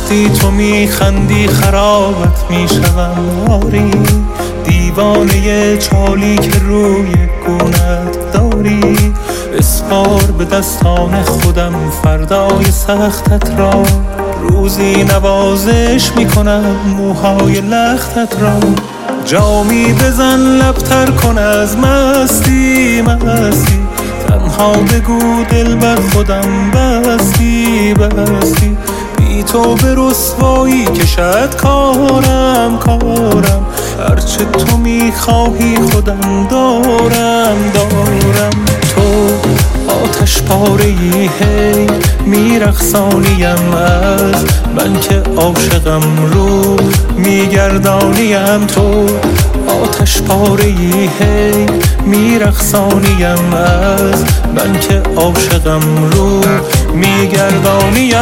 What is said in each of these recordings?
وقتی تو میخندی خرابت میشوم آری، دیوانه چالی که روی گونت داری. اسپار به دستان خودم فردای سختت را، روزی نوازش میکنم موهای لختت را. جامی بزن لبتر کن از مستی مستی، تنها بگو دل بر خودم بستی بستی. بی تو به رسوایی کشد کارم کارم، هرچه تو میخواهی خودم دارم دارم. تو آتش پاره‌ای هی میرقصانیم از من که عاشقم رو میگردانیم. تو آتش پاره‌ای هی میرقصانیم از من که عاشقم رو میگردانیم.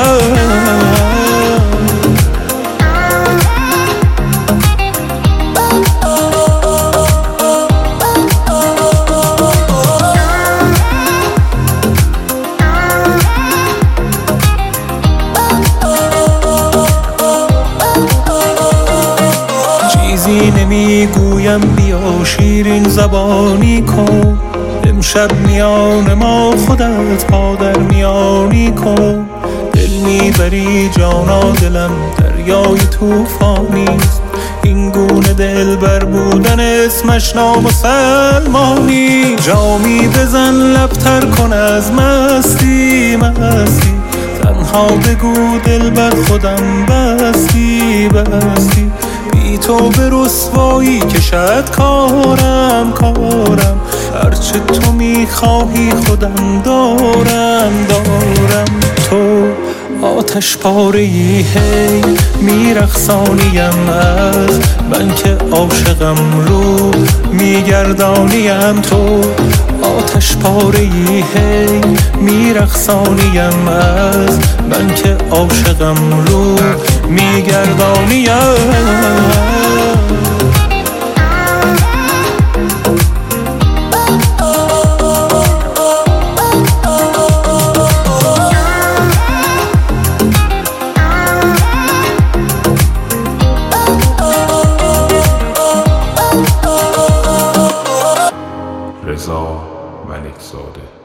چیزی نمیگویم بیا شیرین زبانی کن، امشب میان ما خودت پا در میانی کن. دل میبری جانا دلم دریای توفانیست، این گونه دل بر بودن اسمش نامسلمانی. جامی بزن لبتر کن از مستی مستی، تنها بگو دل بر خودم بستی بستی. بی تو به رسوایی کشد کارم کارم، هرچه تو میخواهی خودم دارم دارم. تو آتش پاره‌ای هی میرقصانیم از من که عاشقم رو میگردانیم. تو آتش پاره‌ای هی میرقصانیم از من که عاشقم رو میگردانیم. رضا ملکزاده.